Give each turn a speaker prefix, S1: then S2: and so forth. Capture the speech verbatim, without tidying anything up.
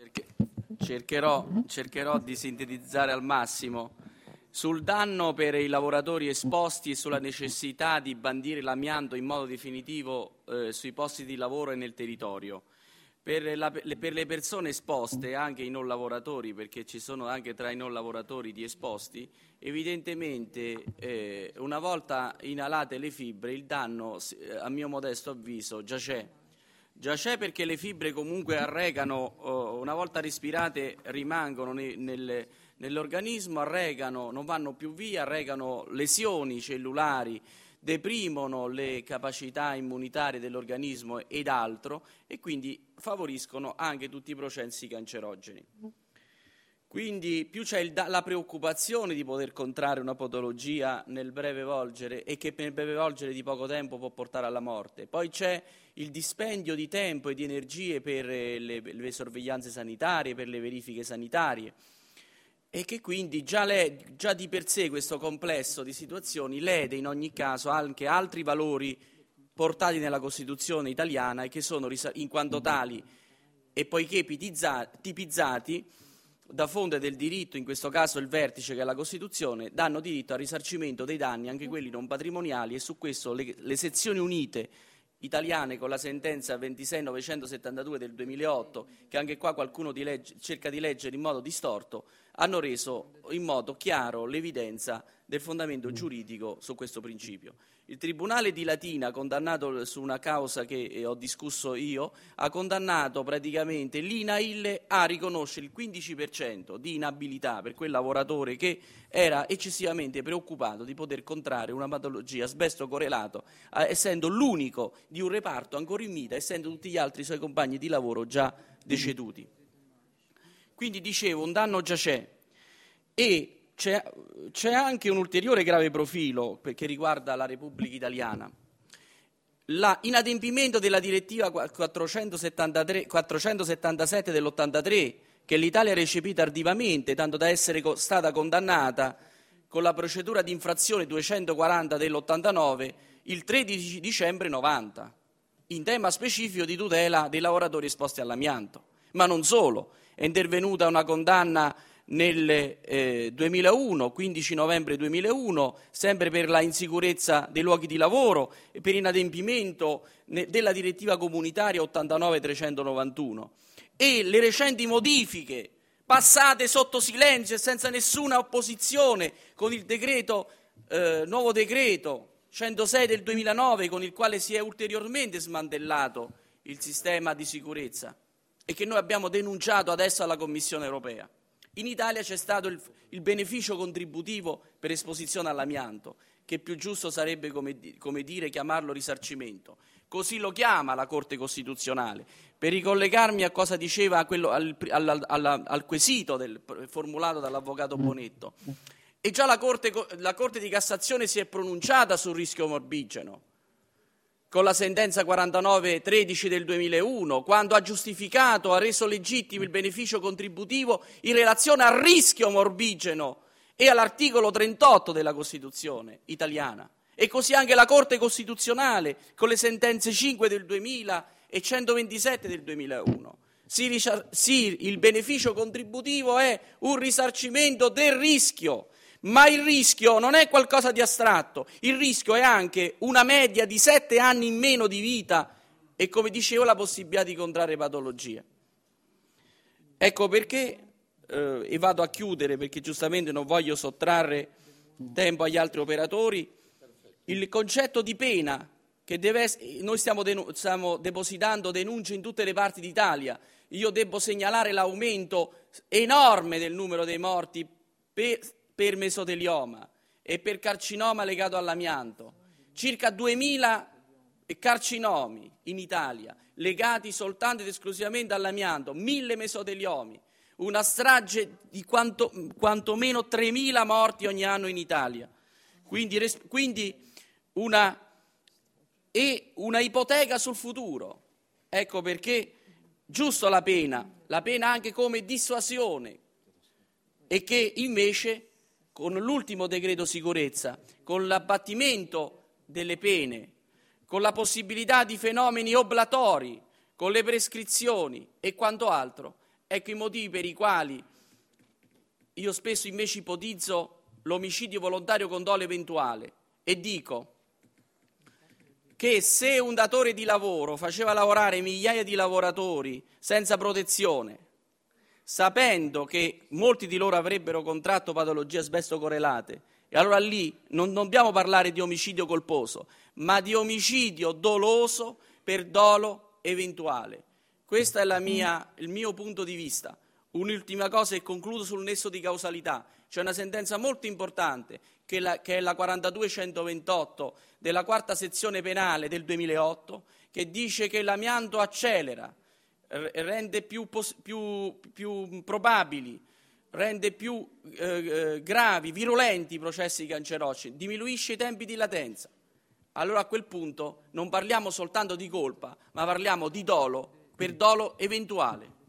S1: Cercherò, cercherò di sintetizzare al massimo. Sul danno per i lavoratori esposti e sulla necessità di bandire l'amianto in modo definitivo eh, sui posti di lavoro e nel territorio. Per, la, per le persone esposte, anche i non lavoratori, perché ci sono anche tra i non lavoratori di esposti, evidentemente eh, una volta inalate le fibre il danno, a mio modesto avviso, già c'è. Già c'è perché le fibre comunque arrecano, oh, una volta respirate rimangono ne, nel, nell'organismo, arrecano, non vanno più via, arrecano lesioni cellulari, deprimono le capacità immunitarie dell'organismo ed altro, e quindi favoriscono anche tutti i processi cancerogeni. Quindi più c'è il, la preoccupazione di poter contrarre una patologia nel breve volgere e che nel breve volgere di poco tempo può portare alla morte. Poi c'è il dispendio di tempo e di energie per le, le sorveglianze sanitarie, per le verifiche sanitarie, e che quindi già, le, già di per sé questo complesso di situazioni lede in ogni caso anche altri valori portati nella Costituzione italiana e che sono in quanto tali e poiché tipizzati da fonte del diritto, in questo caso il vertice che è la Costituzione, danno diritto al risarcimento dei danni, anche quelli non patrimoniali, e su questo le, le sezioni unite italiane con la sentenza ventisei novecentosettantadue del duemilaotto, che anche qua qualcuno di legge, cerca di leggere in modo distorto, hanno reso in modo chiaro l'evidenza del fondamento giuridico su questo principio. Il Tribunale di Latina, condannato su una causa che ho discusso io, ha condannato praticamente l'I N A I L a riconoscere il quindici per cento di inabilità per quel lavoratore che era eccessivamente preoccupato di poter contrarre una patologia asbesto correlato, eh, essendo l'unico di un reparto ancora in vita, essendo tutti gli altri suoi compagni di lavoro già deceduti. Quindi dicevo, un danno già c'è e c'è, c'è anche un ulteriore grave profilo che riguarda la Repubblica Italiana. L'inadempimento della direttiva quattrocentosettantatré, quattrocentosettantasette dell'ottantatré, che l'Italia ha recepito ardivamente, tanto da essere stata condannata con la procedura di infrazione duecentoquaranta dell'ottantanove il tredici dicembre novanta, in tema specifico di tutela dei lavoratori esposti all'amianto. Ma non solo, è intervenuta una condanna nel eh, duemilauno, quindici novembre duemilauno, sempre per la insicurezza dei luoghi di lavoro e per inadempimento ne, della direttiva comunitaria ottantanove trecentonovantuno. E le recenti modifiche passate sotto silenzio e senza nessuna opposizione con il decreto, eh, nuovo decreto centosei del duemilanove, con il quale si è ulteriormente smantellato il sistema di sicurezza e che noi abbiamo denunciato adesso alla Commissione europea. In Italia c'è stato il, il beneficio contributivo per esposizione all'amianto, che più giusto sarebbe, come, come dire, chiamarlo risarcimento. Così lo chiama la Corte Costituzionale. Per ricollegarmi a cosa diceva a quello, al, al, al, al quesito del, formulato dall'avvocato Bonetto, e già la Corte, la Corte di Cassazione si è pronunciata sul rischio morbigeno, con la sentenza quarantanove tredici del duemilauno, quando ha giustificato, ha reso legittimo il beneficio contributivo in relazione al rischio morbigeno e all'articolo trentotto della Costituzione italiana. E così anche la Corte Costituzionale, con le sentenze cinque del duemila e centoventisette del duemilauno. Sì, risar- sì, il beneficio contributivo è un risarcimento del rischio, ma il rischio non è qualcosa di astratto, il rischio è anche una media di sette anni in meno di vita e, come dicevo, la possibilità di contrarre patologie. Ecco perché, eh, e vado a chiudere perché giustamente non voglio sottrarre tempo agli altri operatori, il concetto di pena, che deve essere, noi stiamo, denu- stiamo depositando denunce in tutte le parti d'Italia, io devo segnalare l'aumento enorme del numero dei morti per per mesotelioma e per carcinoma legato all'amianto, circa duemila carcinomi in Italia legati soltanto ed esclusivamente all'amianto, mille mesoteliomi, una strage di quanto, quantomeno tremila morti ogni anno in Italia. Quindi, quindi una, e una ipoteca sul futuro. Ecco perché giusto la pena, la pena anche come dissuasione, e che invece con l'ultimo decreto sicurezza, con l'abbattimento delle pene, con la possibilità di fenomeni oblatori, con le prescrizioni e quanto altro, Ecco i motivi per i quali io spesso invece ipotizzo l'omicidio volontario con dolo eventuale e dico che se un datore di lavoro faceva lavorare migliaia di lavoratori senza protezione, sapendo che molti di loro avrebbero contratto patologie asbesto correlate, e allora lì non dobbiamo parlare di omicidio colposo, ma di omicidio doloso per dolo eventuale. Questo è la mia, il mio punto di vista. Un'ultima cosa e concludo sul nesso di causalità. C'è una sentenza molto importante che, la, che è la quarantadue centoventotto della quarta sezione penale del duemilaotto, che dice che l'amianto accelera, rende più, più, più probabili, rende più eh, gravi, virulenti i processi cancerogeni, diminuisce i tempi di latenza. Allora a quel punto non parliamo soltanto di colpa, ma parliamo di dolo per dolo eventuale.